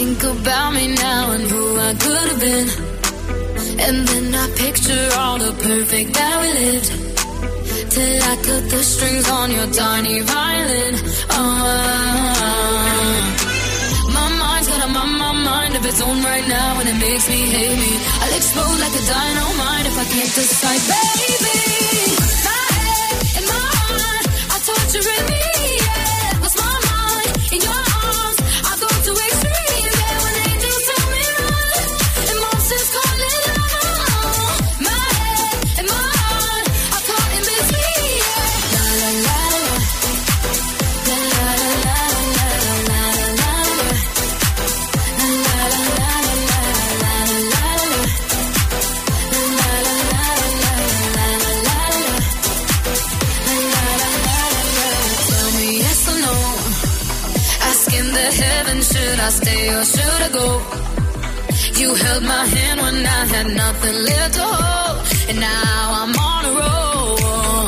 think about me now and who I could have been. And then I picture all the perfect that we lived. Till I cut the strings on your tiny violin. My mind's got a mind of its own right now, and it makes me hate me. I'll explode like a dynamite if I can't decide, baby. My head and my heart are torturing me. Yeah, lost my mind in your arms. I go to extremes. Yeah, when angels tell me run, and monsters call it love. My head and my heart are caught in between. Yeah, la la la la, la la la la la la la. Should I stay or should I go? You held my hand when I had nothing left to hold, and now I'm on a roll.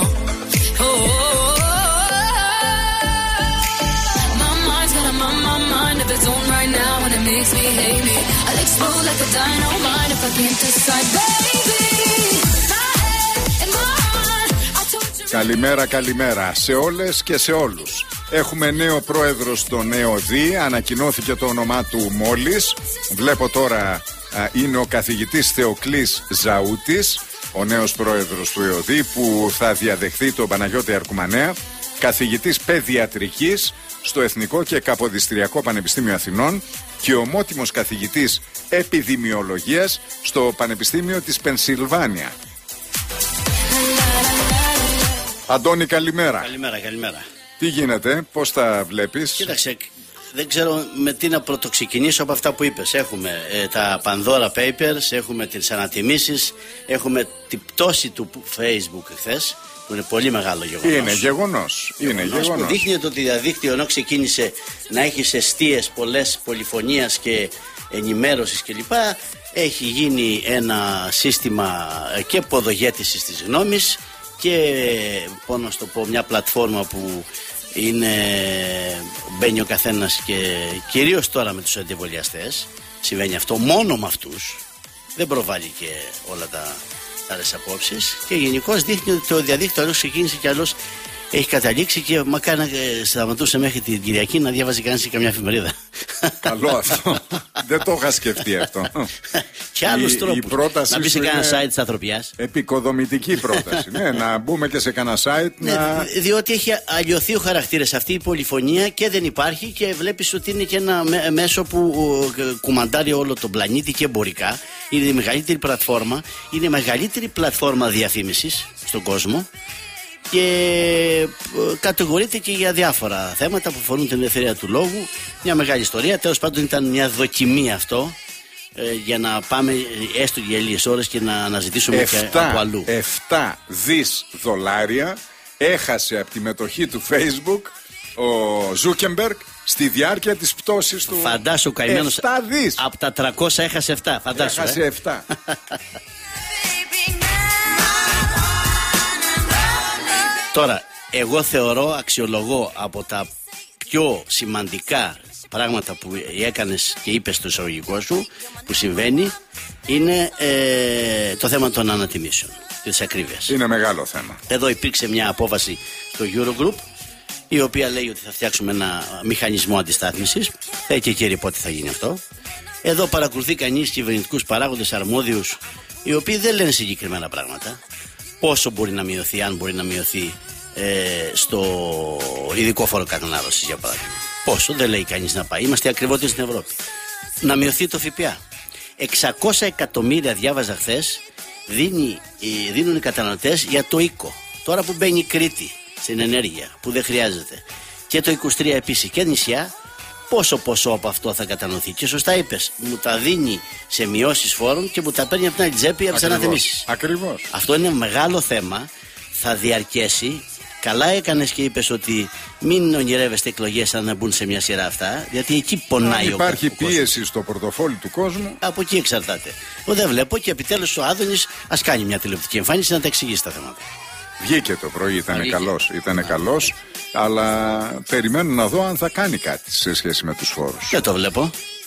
My mind's got a mind of its own right now, and it makes me hate me. I'll explode like a dynamite if I can't decide, baby. My head and my heart, I'll torture. Καλημέρα, καλημέρα σε όλες και σε όλους. Έχουμε νέο πρόεδρο στο νέο ΔΗ, ανακοινώθηκε το όνομά του μόλις. Βλέπω τώρα είναι ο καθηγητής Θεοκλής Ζαούτης, ο νέος πρόεδρος του ΕΟΔΗ, που θα διαδεχθεί τον Παναγιώτη Αρκουμανέα, καθηγητής παιδιατρικής στο Εθνικό και Καποδιστριακό Πανεπιστήμιο Αθηνών και ομότιμος καθηγητής επιδημιολογίας στο Πανεπιστήμιο της Πενσιλβάνια. Αντώνη, καλημέρα. Καλημέρα. Τι γίνεται, πώς τα βλέπεις? Κοίταξε, δεν ξέρω με τι να πρωτοξεκινήσω από αυτά που είπες. Έχουμε τα Pandora Papers, έχουμε τις ανατιμήσεις, έχουμε την πτώση του Facebook χθες, που είναι πολύ μεγάλο γεγονός. Είναι γεγονός. Που δείχνει ότι το διαδίκτυο, ενώ ξεκίνησε να έχει εστίες πολλές πολυφωνίας και ενημέρωσης κλπ., έχει γίνει ένα σύστημα και ποδογέτησης της γνώμης και να το πω, μια πλατφόρμα που μπαίνει ο καθένας, και κυρίως τώρα με τους αντιεμβολιαστές συμβαίνει αυτό, μόνο με αυτούς, δεν προβάλλει και όλα τα άλλες απόψεις, και γενικώς δείχνει ότι το διαδίκτυο αλλιώς ξεκίνησε και αλλιώς έχει καταλήξει, και μακάρι να σταματούσε μέχρι την Κυριακή να διάβαζε κανείς και καμιά εφημερίδα. Καλό αυτό. Δεν το είχα σκεφτεί αυτό. Και άλλους τρόπους. Να μπει σε κανένα site της ανθρωπιάς. Επικοδομητική πρόταση. Ναι, να μπούμε και σε κανένα site. Διότι έχει αλλοιωθεί ο χαρακτήρας, αυτή η πολυφωνία, και δεν υπάρχει, και βλέπεις ότι είναι και ένα μέσο που κουμαντάρει όλο τον πλανήτη και εμπορικά. Είναι η μεγαλύτερη πλατφόρμα. Είναι η μεγαλύτερη πλατφόρμα διαφήμισης στον κόσμο. Και κατηγορείται και για διάφορα θέματα που αφορούν την ελευθερία του λόγου. Μια μεγάλη ιστορία. Τέλος πάντων, ήταν μια δοκιμή αυτό, για να πάμε έστω για λίγες ώρες και να αναζητήσουμε και από αλλού. 7 δις δολάρια έχασε από τη μετοχή του Facebook ο Ζούκεμπεργκ στη διάρκεια της πτώσης του. Φαντάσου, καημένος, 7 δις. Από τα 300 έχασε 7. Φαντάσου, έχασε 7. Τώρα, εγώ αξιολογώ από τα πιο σημαντικά πράγματα που έκανες και είπες στο εισαγωγικό σου, που συμβαίνει, είναι το θέμα των ανατιμήσεων, της ακρίβειας. Είναι μεγάλο θέμα. Εδώ υπήρξε μια απόφαση στο Eurogroup, η οποία λέει ότι θα φτιάξουμε ένα μηχανισμό αντιστάθμισης. Και κύριε, πότε θα γίνει αυτό? Εδώ παρακολουθεί κανείς κυβερνητικούς παράγοντες αρμόδιους, οι οποίοι δεν λένε συγκεκριμένα πράγματα. Πόσο μπορεί να μειωθεί, αν μπορεί να μειωθεί στο ειδικό φόρο κατανάλωσης, για παράδειγμα. Πόσο, δεν λέει κανείς να πάει. Είμαστε ακριβότεροι στην Ευρώπη. Να μειωθεί το ΦΠΑ. 600 εκατομμύρια διάβαζα χθες δίνουν οι καταναλωτές για το οίκο. Τώρα που μπαίνει η Κρήτη στην ενέργεια, που δεν χρειάζεται, και το 23 επίσης, και νησιά, πόσο ποσό από αυτό θα κατανοηθεί? Και σωστά είπες, μου τα δίνει σε μειώσεις φόρων και μου τα παίρνει από την άλλη τσέπη από τις αναθεμίσεις. Ακριβώς. Αυτό είναι μεγάλο θέμα, θα διαρκέσει. Καλά έκανες και είπες ότι μην ονειρεύεστε εκλογές αν να μπουν σε μια σειρά αυτά, γιατί εκεί πονάει ο κόσμος. Υπάρχει πίεση στο πορτοφόλι του κόσμου. Από εκεί εξαρτάται. Δεν βλέπω, και επιτέλους ο Άδωνης ας κάνει μια τηλεοπτική εμφάνιση να τα εξηγήσει τα θέματα. Βγήκε το πρωί, ήταν καλός, αλλά περιμένω να δω αν θα κάνει κάτι σε σχέση με τους φόρους. Δεν το βλέπω.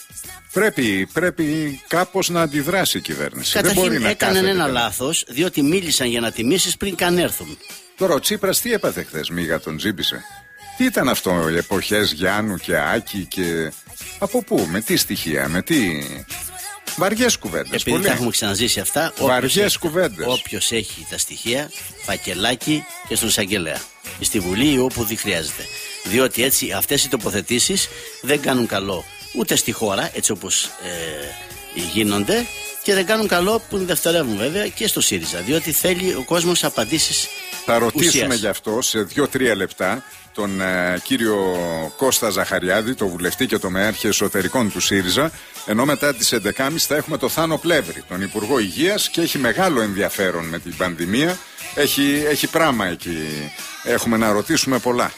Πρέπει κάπως να αντιδράσει η κυβέρνηση. Καταρχήν δεν μπορεί να έκαναν ένα λάθος, διότι μίλησαν για να τιμήσεις πριν καν έρθουν. Τώρα ο Τσίπρας τι έπαθε χθες, μίγα τον τζίμπησε? Τι ήταν αυτό, εποχές Γιάννου και Άκη και... Από πού, με τι στοιχεία, με τι... Βαριές κουβέντες. Επειδή τα έχουμε ξαναζήσει αυτά, βαριές κουβέντες. Όποιος έχει τα στοιχεία, φακελάκι και στον εισαγγελέα. Στη Βουλή ή όπου δεν χρειάζεται. Διότι έτσι αυτές οι τοποθετήσεις δεν κάνουν καλό ούτε στη χώρα, έτσι όπως γίνονται, και δεν κάνουν καλό που δευτερεύουν βέβαια και στο ΣΥΡΙΖΑ. Διότι θέλει ο κόσμος απαντήσεις. Θα ρωτήσουμε ουσίας. γι' αυτό σε 2-3 λεπτά τον κύριο Κώστα Ζαχαριάδη, το βουλευτή και το μεάρχη εσωτερικών του ΣΥΡΙΖΑ, ενώ μετά τις 11.30 θα έχουμε το Θάνο Πλεύρη, τον Υπουργό Υγείας, και έχει μεγάλο ενδιαφέρον με την πανδημία. Έχει πράγμα εκεί. Έχουμε να ρωτήσουμε πολλά.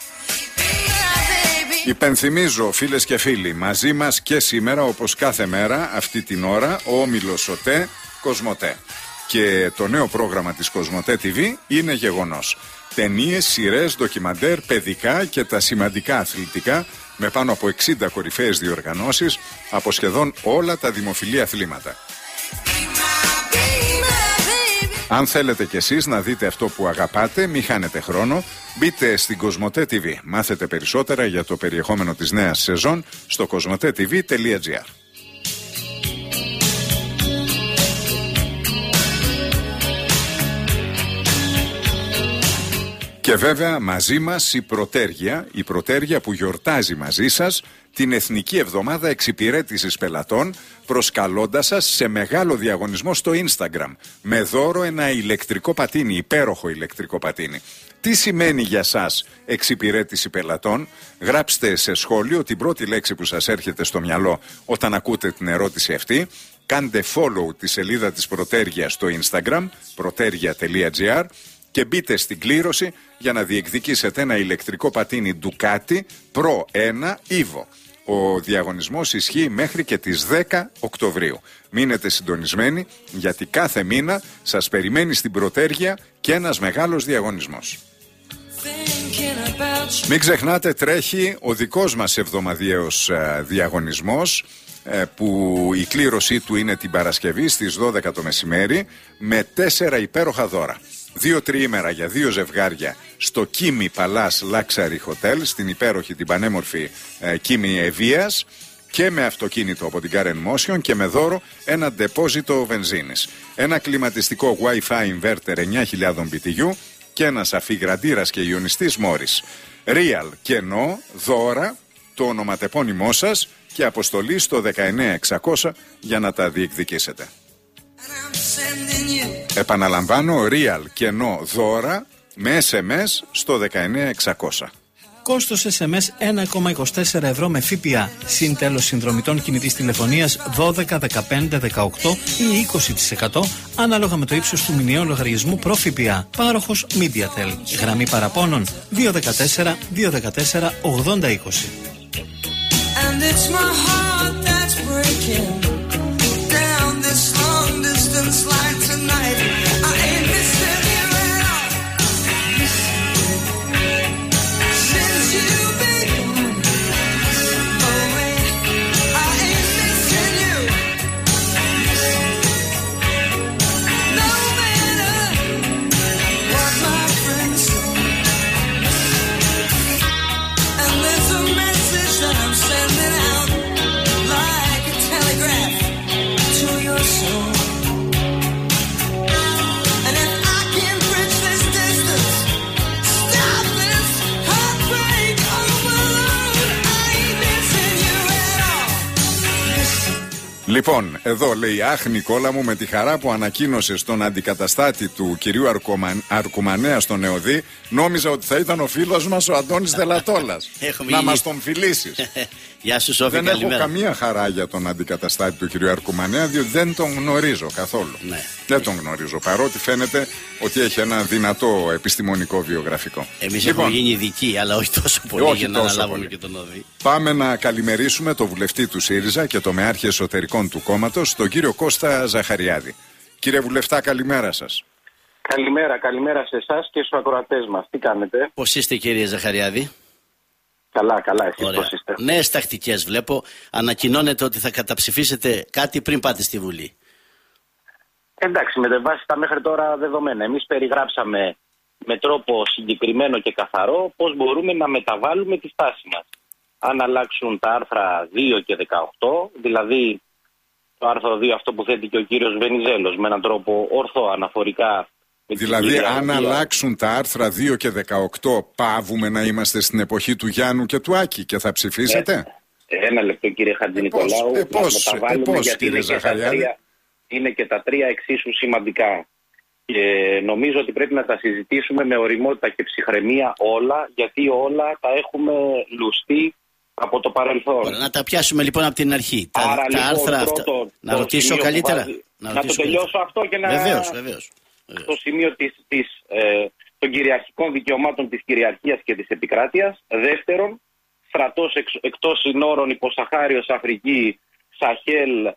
Υπενθυμίζω, φίλες και φίλοι, μαζί μας και σήμερα, όπως κάθε μέρα, αυτή την ώρα, ο όμιλος ΟΤΕ Κοσμοτέ. Και το νέο πρόγραμμα της Κοσμοτέ TV είναι γεγονός. Ταινίες, σειρές, ντοκιμαντέρ, παιδικά και τα σημαντικά αθλητικά, με πάνω από 60 κορυφαίες διοργανώσεις από σχεδόν όλα τα δημοφιλή αθλήματα. Αν θέλετε κι εσείς να δείτε αυτό που αγαπάτε, μη χάνετε χρόνο, μπείτε στην Κοσμοτέ TV. Μάθετε περισσότερα για το περιεχόμενο της νέας σεζόν στο kosmotetv.gr. Και βέβαια μαζί μας η Πρωτέργεια που γιορτάζει μαζί σας την Εθνική Εβδομάδα Εξυπηρέτησης Πελατών, προσκαλώντας σας σε μεγάλο διαγωνισμό στο Instagram με δώρο ένα ηλεκτρικό πατίνι, υπέροχο ηλεκτρικό πατίνι. Τι σημαίνει για σας εξυπηρέτηση πελατών? Γράψτε σε σχόλιο την πρώτη λέξη που σας έρχεται στο μυαλό όταν ακούτε την ερώτηση αυτή. Κάντε follow τη σελίδα της Πρωτέργειας στο Instagram, protergia.gr, και μπείτε στην κλήρωση για να διεκδικήσετε ένα ηλεκτρικό πατίνι Ducati Pro 1 Evo. Ο διαγωνισμός ισχύει μέχρι και τις 10 Οκτωβρίου. Μείνετε συντονισμένοι, γιατί κάθε μήνα σας περιμένει στην Πρωτέργεια και ένας μεγάλος διαγωνισμός. Μην ξεχνάτε, τρέχει ο δικός μας εβδομαδιαίος διαγωνισμός, που η κλήρωσή του είναι την Παρασκευή στις 12 το μεσημέρι, με 4 υπέροχα δώρα. 2 τριήμερα για 2 ζευγάρια στο Kimi Palace Luxury Hotel, στην υπέροχη, την πανέμορφη Kimi Ευβίας, και με αυτοκίνητο από την Karen Motion, και με δώρο ένα ντεπόζιτο βενζίνης. Ένα κλιματιστικό Wi-Fi inverter 9.000 BTU και ένας αφιγραντήρας και ιονιστής Morris. Real κενό, δώρα, το ονοματεπώνυμό σας και αποστολή στο 19600 για να τα διεκδικήσετε. Επαναλαμβάνω, real κενό, δώρα με SMS στο 19600. Κόστος SMS 1,24 ευρώ με ΦΠΑ. Συν τέλος συνδρομητών κινητής τηλεφωνίας 12, 15, 18 ή 20% ανάλογα με το ύψος του μηνιαίου λογαριασμού προ ΦΠΑ. Πάροχος MediaTel. Γραμμή παραπώνων 214 214 8020. And it's my heart that's breaking down this long distance line tonight. I ain't missing you at all. Since you've been away, I ain't missing you. No matter what my friends say. And there's a message that I'm sending out like a telegraph to your soul. And if I can bridge this distance, stop this heartbreak all alone, I ain't missing you at all. Λοιπόν, εδώ λέει: αχ, Νικόλα μου, με τη χαρά που ανακοίνωσες τον αντικαταστάτη του κυρίου Αρκουμανέα στον ΕΟΔΗ, νόμιζα ότι θα ήταν ο φίλος μας ο Αντώνης Δελατόλας. Να μας τον φιλήσεις. Γεια σου, Σόφη, δεν καλημέρα. έχω καμία χαρά για τον αντικαταστάτη του κυρίου Αρκουμανέα, διότι δεν τον γνωρίζω καθόλου. Ναι. Δεν τον γνωρίζω, παρότι φαίνεται ότι έχει ένα δυνατό επιστημονικό βιογραφικό. Εμείς έχουμε γίνει ειδικοί, αλλά όχι τόσο πολύ, όχι για να τόσο αναλάβουμε πολύ. και τον ΟΔΗ. Πάμε να καλημερίσουμε το βουλευτή του ΣΥΡΙΖΑ και το μεάρχη εσωτερικών του κόμματος, τον κύριο Κώστα Ζαχαριάδη. Κύριε Βουλευτά, καλημέρα σας. Καλημέρα σε εσάς και στους ακροατές μας. Τι κάνετε? Πώς είστε, κύριε Ζαχαριάδη? Καλά, εσείς πώς είστε? Νέες τακτικές βλέπω. Ανακοινώνετε ότι θα καταψηφίσετε κάτι πριν πάτε στη Βουλή. Εντάξει, με βάση τα μέχρι τώρα δεδομένα. Εμείς περιγράψαμε με τρόπο συγκεκριμένο και καθαρό πώς μπορούμε να μεταβάλουμε τη στάση μας. Αν αλλάξουν τα άρθρα 2 και 18, δηλαδή το άρθρο 2 αυτό που θέτει και ο κύριος Βενιζέλος με έναν τρόπο ορθό αναφορικά. Δηλαδή αν αλλάξουν τα άρθρα 2 και 18, πάβουμε να είμαστε στην εποχή του Γιάννου και του Άκη και θα ψηφίσετε? Ένα λεπτό κύριε Χατζηνικολάου. Πώς κύριε Ζαχαριάδη? Είναι και τα τρία εξίσου σημαντικά. Και νομίζω ότι πρέπει να τα συζητήσουμε με ωριμότητα και ψυχραιμία όλα, γιατί όλα τα έχουμε λουστεί από το παρελθόν. Ωραία, να τα πιάσουμε λοιπόν από την αρχή. Άρα, τα άρθρα αυτά. Να ρωτήσω καλύτερα. Να το τελειώσω αυτό και να. Βεβαίως. Στο σημείο των κυριαρχικών δικαιωμάτων της κυριαρχίας και της επικράτειας. Δεύτερον, στρατός εκτός συνόρων, υποσαχάριος Αφρική, Σαχέλ,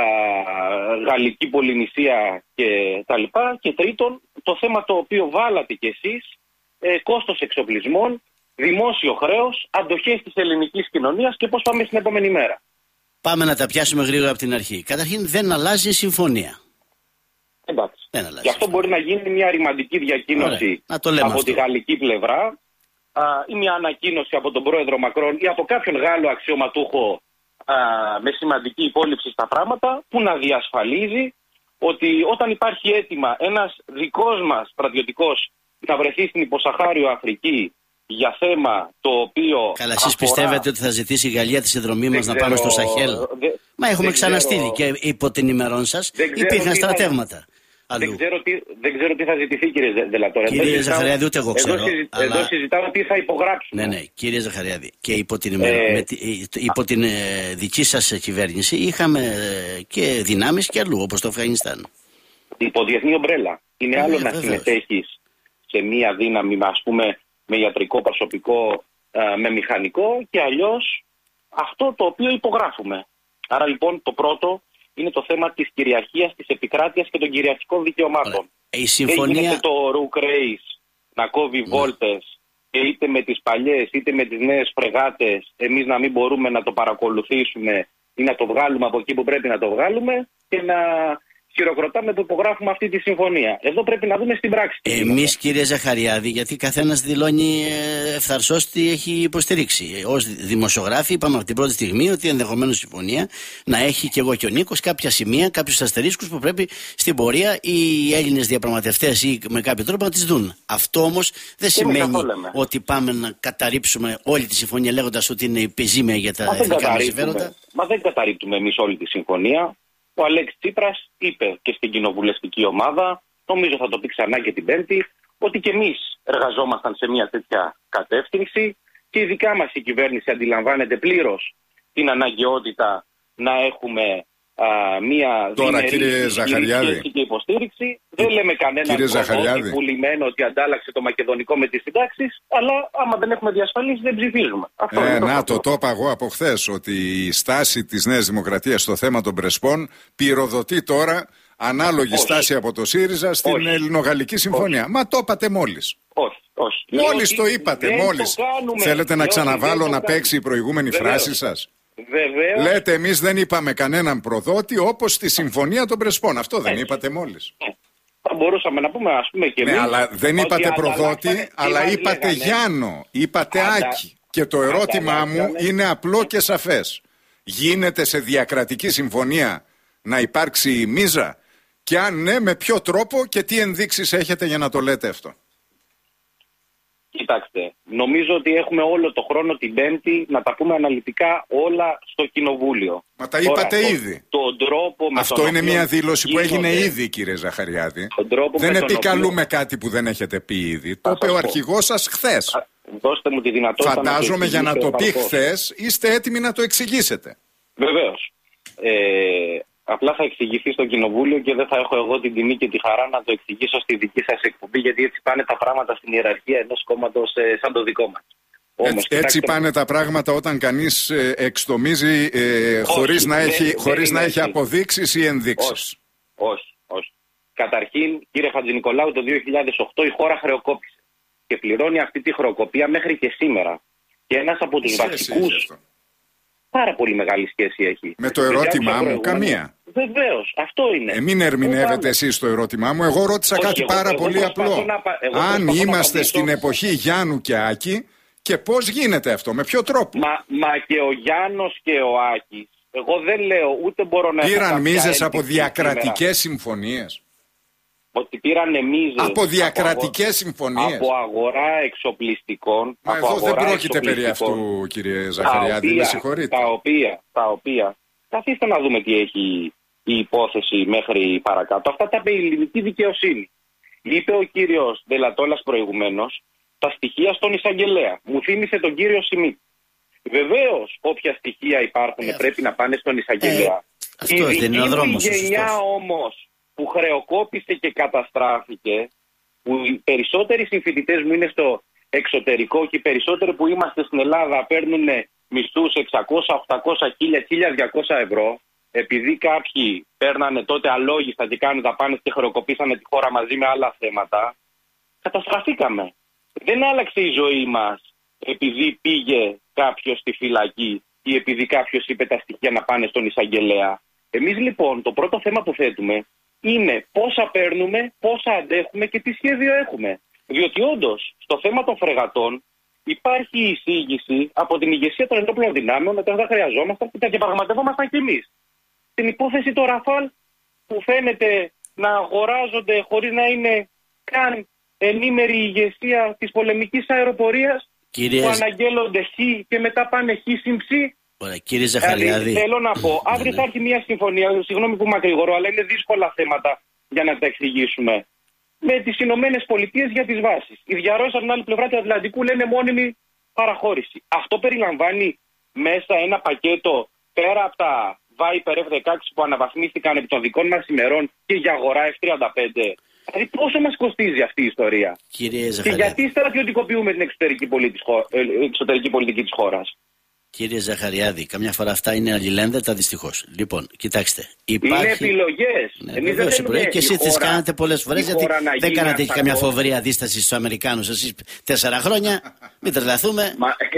Γαλλική Πολυνησία και τα λοιπά. Και τρίτον, το θέμα το οποίο βάλατε κι εσείς, κόστος εξοπλισμών, δημόσιο χρέος, αντοχές της ελληνικής κοινωνίας και πώς πάμε στην επόμενη μέρα. Πάμε να τα πιάσουμε γρήγορα από την αρχή. Καταρχήν δεν αλλάζει η συμφωνία. Εντάξει. Γι' αυτό μπορεί να γίνει μια ρημαντική διακοίνωση από τη γαλλική πλευρά ή μια ανακοίνωση από τον πρόεδρο Μακρόν ή από κάποιον Γάλλο αξιωματούχο με σημαντική υπόλοιψη στα πράγματα, που να διασφαλίζει ότι όταν υπάρχει αίτημα ένας δικός μας στρατιωτικός να βρεθεί στην υποσαχάριο Αφρική για θέμα το οποίο. Καλά, εσείς πιστεύετε ότι θα ζητήσει η Γαλλία τη συνδρομή μας να πάμε στο Σαχέλ? Μα έχουμε ξαναστείλει και υπό την ημερών σας υπήρχαν στρατεύματα. Δεν ξέρω τι θα ζητηθεί, κύριε Δελατόρε. Κύριε Ζαχαριάδη, ούτε εγώ ξέρω. Εδώ συζητάμε τι θα υπογράψουμε. Ναι, κύριε Ζαχαριάδη. Και υπό την δική σας κυβέρνηση είχαμε και δυνάμεις και αλλού, όπως το Αφγανιστάν. Υπό διεθνή ομπρέλα. Είναι άλλο να συμμετέχεις σε μία δύναμη, ας πούμε, με ιατρικό προσωπικό, με μηχανικό, και αλλιώς αυτό το οποίο υπογράφουμε. Άρα λοιπόν το πρώτο είναι το θέμα της κυριαρχίας, της επικράτειας και των κυριαρχικών δικαιωμάτων. Η συμφωνία. Δεν γίνεται το ρουκ ρέις να κόβει βόλτες, και είτε με τις παλιές είτε με τις νέες φρεγάτες εμείς να μην μπορούμε να το παρακολουθήσουμε ή να το βγάλουμε από εκεί που πρέπει να το βγάλουμε και να χειροκροτάμε που υπογράφουμε αυτή τη συμφωνία. Εδώ πρέπει να δούμε στην πράξη. Εμείς, κύριε Ζαχαριάδη, γιατί καθένας δηλώνει ευθαρσώς τι έχει υποστηρίξει. Ως δημοσιογράφοι είπαμε από την πρώτη στιγμή ότι ενδεχομένως η συμφωνία να έχει, και εγώ και ο Νίκος, κάποια σημεία, κάποιους αστερίσκους που πρέπει στην πορεία οι Έλληνες διαπραγματευτές ή με κάποιο τρόπο να τις δουν. Αυτό όμως δεν σημαίνει ότι πάμε να καταρρύψουμε όλη τη συμφωνία λέγοντας ότι είναι επιζήμια για τα εθνικά μας συμφέροντα. Μα δεν καταρρύπτουμε εμείς όλη τη συμφωνία. Ο Αλέξης Τσίπρας είπε και στην κοινοβουλευτική ομάδα, νομίζω θα το πει ξανά και την Πέμπτη, ότι και εμείς εργαζόμασταν σε μια τέτοια κατεύθυνση και η δικά μας η κυβέρνηση αντιλαμβάνεται πλήρως την αναγκαιότητα να έχουμε μια διμερή σχέση και υποστήριξη. Δεν λέμε κανέναν πουλημένο ότι αντάλλαξε το μακεδονικό με τις συντάξεις, αλλά άμα δεν έχουμε διασφαλίσει δεν ψηφίζουμε. Το είπα εγώ από χθες, ότι η στάση της Νέας Δημοκρατίας στο θέμα των Πρεσπών πυροδοτεί τώρα ανάλογη στάση από το ΣΥΡΙΖΑ στην Ελληνογαλλική Συμφωνία. Μα το είπατε μόλις. Όχι. Μόλις το είπατε, μόλις. Θέλετε να ξαναβάλω να παίξει η προηγούμενη φράση σας? Βεβαίως. Λέτε εμείς δεν είπαμε κανέναν προδότη όπως στη Συμφωνία των Πρεσπών. Αυτό δεν είπατε μόλις? Θα μπορούσαμε να πούμε, ας πούμε, και εμείς. Ναι, αλλά δεν είπατε προδότη, αλλά είπατε Γιάννο, είπατε Άκη. Και το ερώτημά μου είναι απλό και σαφές. Γίνεται σε διακρατική συμφωνία να υπάρξει μίζα? Και αν ναι, με ποιο τρόπο και τι ενδείξεις έχετε για να το λέτε αυτό? Κοιτάξτε, νομίζω ότι έχουμε όλο το χρόνο την Πέμπτη να τα πούμε αναλυτικά όλα στο Κοινοβούλιο. Μα τα είπατε ήδη. Αυτό είναι μια δήλωση που έγινε ήδη, κύριε Ζαχαριάδη. Δεν επικαλούμε κάτι που δεν έχετε πει ήδη. Το είπε ο αρχηγός σας χθες. Δώστε μου τη δυνατότητα. Φαντάζομαι για να το πει χθες είστε έτοιμοι να το εξηγήσετε. Βεβαίως. Απλά θα εξηγηθεί στο Κοινοβούλιο και δεν θα έχω εγώ την τιμή και τη χαρά να το εξηγήσω στη δική σας εκπομπή, γιατί έτσι πάνε τα πράγματα στην ιεραρχία ενός κόμματος σαν το δικό μας. Έτσι πάνε τα πράγματα όταν κανείς εξτομίζει χωρίς να έχει αποδείξεις ή ενδείξεις. Όχι. Καταρχήν, κύριε Χατζηνικολάου, το 2008 η χώρα χρεοκόπησε και πληρώνει αυτή τη χρεοκοπία μέχρι και σήμερα. Και ένας από τους βασικούς. Πάρα πολύ μεγάλη σχέση έχει. Με το ερώτημά μου, καμία. Βεβαίως, αυτό είναι. Μην ερμηνεύετε εσείς το ερώτημά μου. Εγώ ρώτησα κάτι πάρα πολύ απλό. Αν είμαστε στην εποχή Γιάννου και Άκη, και πώς γίνεται αυτό, με ποιο τρόπο. Μα και ο Γιάννος και ο Άκης, εγώ δεν λέω, ούτε μπορώ να... Πήραν μίζες από διακρατικές συμφωνίες. Ότι πήραν μίζες από διακρατικές συμφωνίες. Από αγορά εξοπλιστικών. Μα εδώ δεν πρόκειται περί αυτού, κύριε Ζαχαριάδη, με συγχωρείτε. Τα οποία, καθίστε να δούμε τι έχει η υπόθεση μέχρι παρακάτω. Αυτά τα είπε η ελληνική δικαιοσύνη. Είπε ο κύριος Ντελατόλας προηγουμένως τα στοιχεία στον εισαγγελέα. Μου θύμισε τον κύριο Σιμίτη. Βεβαίως, όποια στοιχεία υπάρχουν πρέπει να πάνε στον εισαγγελέα. Αυτό δεν είναι ο δρόμος. Η γενιά όμως που χρεοκόπησε και καταστράφηκε, που οι περισσότεροι συμφοιτητές μου είναι στο εξωτερικό και οι περισσότεροι που είμαστε στην Ελλάδα παίρνουν μισθούς 600, 800, 1000, 1200 ευρώ, επειδή κάποιοι παίρνανε τότε αλόγιστα και κάνουν δαπάνες και χρεοκοπήσανε τη χώρα μαζί με άλλα θέματα, καταστραφήκαμε. Δεν άλλαξε η ζωή μας επειδή πήγε κάποιος στη φυλακή ή επειδή κάποιος είπε τα στοιχεία να πάνε στον εισαγγελέα. Εμείς λοιπόν το πρώτο θέμα που θέτουμε είναι πόσα παίρνουμε, πόσα αντέχουμε και τι σχέδιο έχουμε. Διότι όντως στο θέμα των φρεγατών υπάρχει εισήγηση από την ηγεσία των ενόπλων δυνάμεων ότι δεν χρειαζόμασταν και τα διαπραγματευόμασταν κι εμείς. Την υπόθεση των Ραφάλ που φαίνεται να αγοράζονται χωρίς να είναι καν ενήμερη η ηγεσία της πολεμικής αεροπορίας, που αναγγέλλονται χ και μετά πάνε χ συν ψ. Ωραία, κύριε Ζαχαριάδη. Θέλω να πω, αύριο θα έρθει μια συμφωνία, συγγνώμη που μακρηγορώ, αλλά είναι δύσκολα θέματα για να τα εξηγήσουμε. Με τις Ηνωμένες Πολιτείες για τις βάσεις. Οι διαρροές από την άλλη πλευρά του Ατλαντικού λένε μόνιμη παραχώρηση. Αυτό περιλαμβάνει μέσα ένα πακέτο πέρα από τα Viper F-16 που αναβαθμίστηκαν επί των δικών μας ημερών και για αγορά F-35. Δηλαδή πόσο μας κοστίζει αυτή η ιστορία. Κύριε και γιατί στρατιωτικοποιούμε την εξωτερική πολιτική της χώρας. Κύριε Ζαχαριάδη, καμιά φορά αυτά είναι αλληλένδετα δυστυχώς. Λοιπόν, κοιτάξτε. Είναι επιλογές. Ναι, εμείς δεν και εσείς τις κάνατε πολλές φορές, γιατί δεν κάνατε και καμιά φοβερή αντίσταση στους Αμερικάνους. Εσείς 4 χρόνια, μην τρελαθούμε.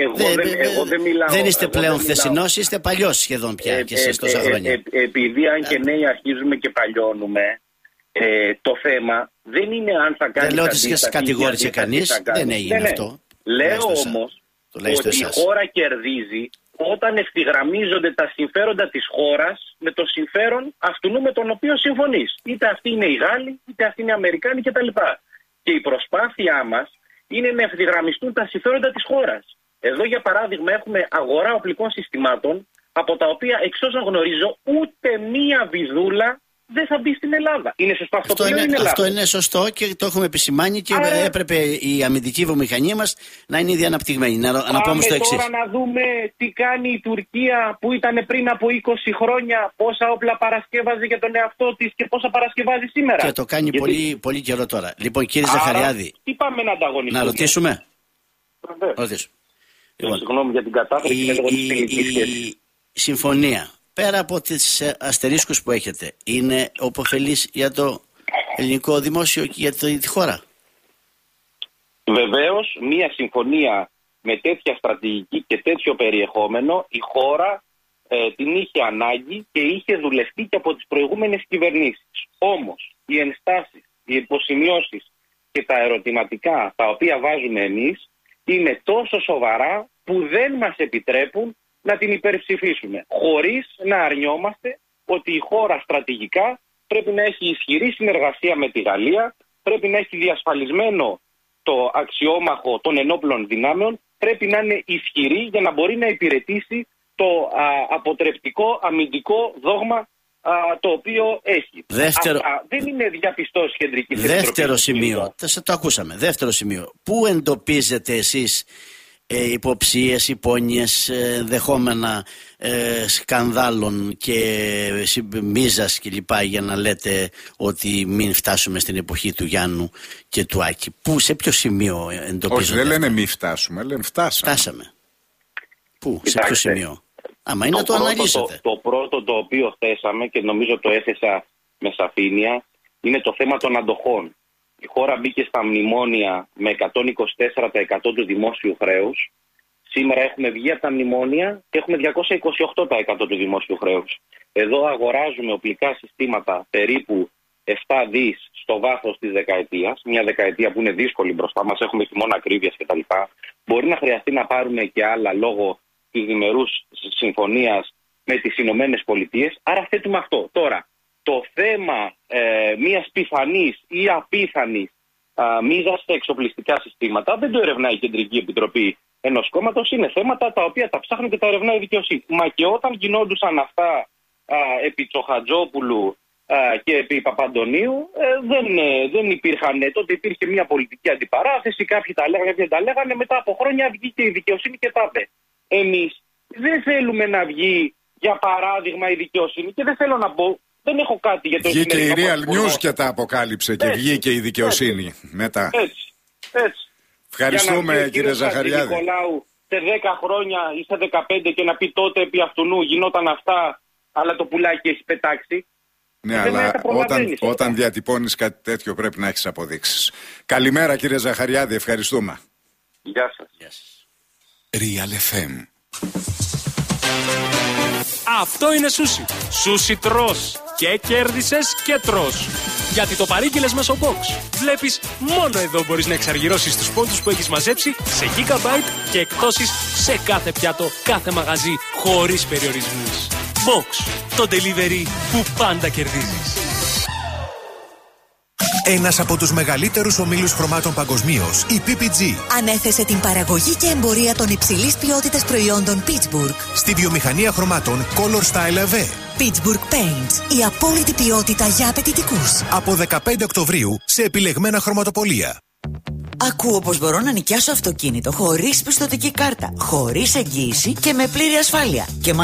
Εγώ δεν μιλάω. Δεν είστε πλέον χθεσινός, είστε παλιός σχεδόν πια και εσείς τόσα χρόνια. Επειδή αν και νέοι αρχίζουμε και παλιώνουμε, το θέμα δεν είναι αν θα κάνει. Δεν λέω ότι σας κατηγόρησε κανείς, δεν έγινε αυτό. Λέω όμως ότι η χώρα κερδίζει όταν ευθυγραμμίζονται τα συμφέροντα της χώρας με το συμφέρον αυτού με τον οποίο συμφωνείς. Είτε αυτοί είναι οι Γάλλοι, είτε αυτοί είναι οι Αμερικάνοι κτλ. Και η προσπάθειά μας είναι να ευθυγραμμιστούν τα συμφέροντα της χώρας. Εδώ για παράδειγμα έχουμε αγορά οπλικών συστημάτων, από τα οποία εξ όσων γνωρίζω ούτε μία βιδούλα δεν θα μπει στην Ελλάδα. Είναι σωστό αυτό είναι σωστό και το έχουμε επισημάνει και έπρεπε η αμυντική βιομηχανία μας να είναι ήδη αναπτυγμένη. Να πω όμως το εξής. Τώρα να δούμε τι κάνει η Τουρκία που ήταν πριν από 20 χρόνια, πόσα όπλα παρασκεύαζε για τον εαυτό της και πόσα παρασκευάζει σήμερα. Και το κάνει πολύ καιρό τώρα. Λοιπόν, κύριε Ζαχαριάδη, τι πάμε να ανταγωνιστούμε. Να ρωτήσουμε. Συγγνώμη για την κατάθεση. Η συμφωνία, πέρα από τις αστερίσκους που έχετε, είναι υποφελής για το ελληνικό δημόσιο και για τη χώρα? Βεβαίως, μία συμφωνία με τέτοια στρατηγική και τέτοιο περιεχόμενο η χώρα την είχε ανάγκη και είχε δουλευτεί και από τις προηγούμενες κυβερνήσεις. Όμως, οι ενστάσεις, οι υποσημειώσεις και τα ερωτηματικά τα οποία βάζουμε εμείς είναι τόσο σοβαρά που δεν μας επιτρέπουν να την υπερψηφίσουμε, χωρίς να αρνιόμαστε ότι η χώρα στρατηγικά πρέπει να έχει ισχυρή συνεργασία με τη Γαλλία, πρέπει να έχει διασφαλισμένο το αξιόμαχο των ενόπλων δυνάμεων, πρέπει να είναι ισχυρή για να μπορεί να υπηρετήσει το αποτρεπτικό αμυντικό δόγμα το οποίο έχει. Αυτά δεν είναι διαπιστώσεις κεντρικής επιτροπής. Δεύτερο σημείο, το ακούσαμε. Δεύτερο σημείο, πού εντοπίζετε εσείς υποψίες, υπόνοιες, δεχόμενα σκανδάλων και μίζας κλπ, για να λέτε ότι μην φτάσουμε στην εποχή του Γιάννου και του Άκη? Σε ποιο σημείο εντοπίζονται? Όχι, δεν λένε μη φτάσουμε, λένε φτάσαμε. Πού, σε ποιο σημείο? Άμα είναι να το αναλύσετε. Το πρώτο το οποίο θέσαμε και νομίζω το έθεσα με σαφήνεια είναι το θέμα των αντοχών. Η χώρα μπήκε στα μνημόνια με 124% του δημόσιου χρέους. Σήμερα έχουμε βγει από τα μνημόνια και έχουμε 228% του δημόσιου χρέους. Εδώ αγοράζουμε οπλικά συστήματα περίπου 7 δις στο βάθος της δεκαετίας. Μια δεκαετία που είναι δύσκολη μπροστά μας, έχουμε χειμώνα ακρίβειας κτλ. Μπορεί να χρειαστεί να πάρουμε και άλλα λόγω της διμερούς συμφωνίας με τις Ηνωμένες Πολιτείες. Άρα θέτουμε αυτό. Τώρα, το θέμα μιας πιθανής ή απίθανης μίζας στα εξοπλιστικά συστήματα δεν το ερευνάει η Κεντρική Επιτροπή ενός κόμματος. Είναι θέματα τα οποία τα ψάχνει και τα ερευνάει η δικαιοσύνη. Μα και όταν γινόντουσαν αυτά επί Τσοχατζόπουλου και επί Παπαντονίου δεν υπήρχαν. Τότε υπήρχε μια πολιτική αντιπαράθεση. Κάποιοι τα λέγανε, κάποιοι τα λέγανε. Μετά από χρόνια βγήκε η δικαιοσύνη και τα είπε. Εμείς δεν θέλουμε να βγει, για παράδειγμα, η δικαιοσύνη, και δεν θέλω να πω. Δεν έχω κάτι για το βγήκε η Real News και τα αποκάλυψε και βγήκε η δικαιοσύνη μετά. Έτσι. Ευχαριστούμε, κύριε Ζαχαριάδη. Νικολάου σε 10 χρόνια ή σε 15 και να πει τότε επί αυτού γινόταν αυτά, αλλά το πουλάκι έχει πετάξει. Ναι, αλλά όταν διατυπώνεις κάτι τέτοιο πρέπει να έχεις αποδείξεις. Καλημέρα, κύριε Ζαχαριάδη, ευχαριστούμε. Γεια σας. Real FM. Αυτό είναι σούσι. Σούσι τρως. Και κέρδισες και τρως. Γιατί το παρήγγειλες μέσω Box. Βλέπεις, μόνο εδώ μπορείς να εξαργυρώσεις τους πόντους που έχεις μαζέψει σε Gigabyte και εκπτώσεις σε κάθε πιάτο, κάθε μαγαζί, χωρίς περιορισμούς. Box. Το delivery που πάντα κερδίζεις. Ένας από τους μεγαλύτερους ομίλους χρωμάτων παγκοσμίως, η PPG, ανέθεσε την παραγωγή και εμπορία των υψηλής ποιότητας προϊόντων Pittsburgh στη βιομηχανία χρωμάτων Color Style AV. Pittsburgh Paints, η απόλυτη ποιότητα για απαιτητικούς. Από 15 Οκτωβρίου σε επιλεγμένα χρωματοπωλεία. Ακούω πως μπορώ να νοικιάσω αυτοκίνητο χωρίς πιστωτική κάρτα, χωρίς εγγύηση και με πλήρη ασφάλεια. Και